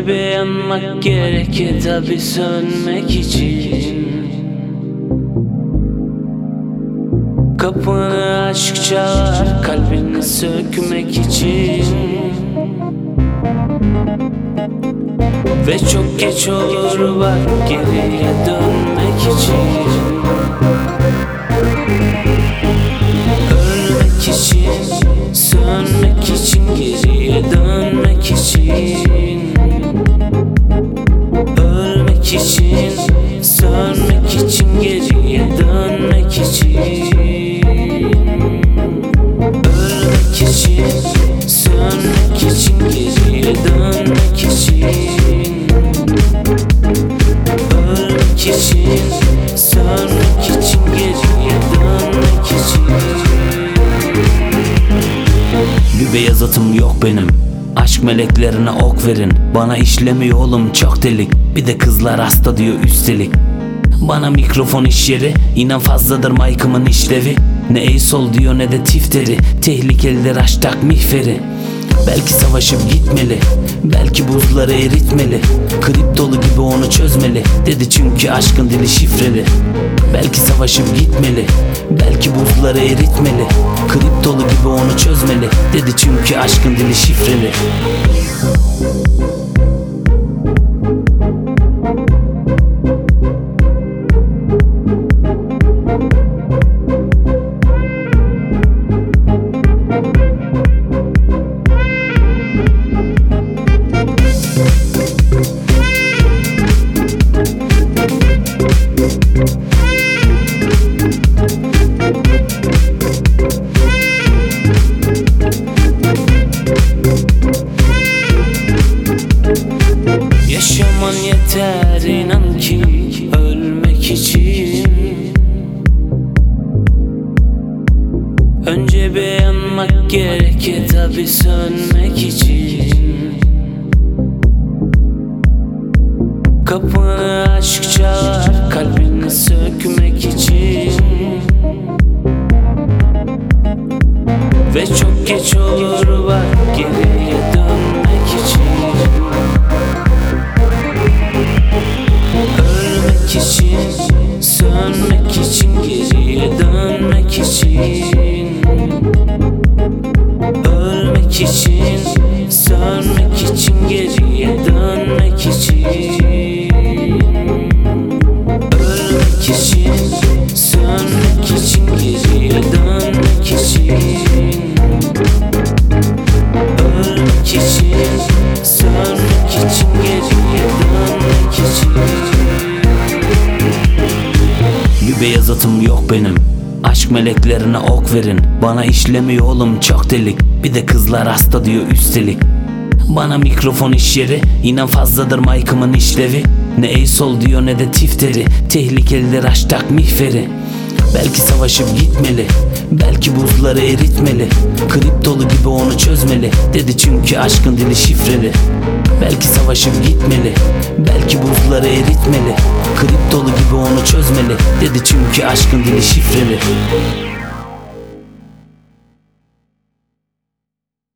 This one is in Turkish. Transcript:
Önce bir yanmak gerekir tabi sönmek için. Kapını aşk çalar kalbini sökmek için. Ve çok geç olur bak geriye dönmek için. Ölmek için, sönmek için, geriye dönmek için. Ölmek için, sönmek için, geriye dönmek için. Ölmek için, sönmek için, geriye dönmek için. Ölmek için, sönmek için, geriye dönmek için. Bir beyaz atım yok benim, aşk meleklerine ok verin. Bana işlemiyor oğlum çok delik, bir de kızlar hasta diyor üstelik. Bana mikrofon iş yeri, inan fazladır mic'ımın işlevi. Ne ey sol diyor ne de tifteri, tehlikelidir hashtag mihveri. Belki savaşıp gitmeli, belki buzları eritmeli. Kriptolu gibi onu çözmeli, dedi çünkü aşkın dili şifreli. Belki savaşıp gitmeli, belki buzları eritmeli. Kriptolu gibi onu çözmeli, dedi çünkü aşkın dili şifreli. Yaşaman yeter inan ki ölmek için. Önce bir yanmak gerekir tabi sönmek için. Kapını aşk çalar kalbini sökmek için. Ve çok geç olur bak geriye dönmek için. Ölmek için, sönmek için, geriye dönmek için. Ölmek için, sönmek için, geriye dönmek için. Ölmek için, sönmek için, geriye dönmek için. Ölmek için, sönmek için, geriye dönmek için. Bir beyaz atım yok benim, aşk meleklerine ok verin. Bana işlemiyor oğlum çok delik, bir de kızlar hasta diyor üstelik. Bana mikrofon iş yeri, inan fazladır mic'ımın işlevi. Ne ey sol diyor ne de tifteri, tehlikelidir hashtag mihveri. Belki savaşıp gitmeli, belki buzları eritmeli. Kriptolu gibi onu çözmeli, dedi çünkü aşkın dili şifreli. Belki savaşıp gitmeli, belki buzları eritmeli. Kriptolu gibi onu çözmeli, dedi çünkü aşkın dili şifreli.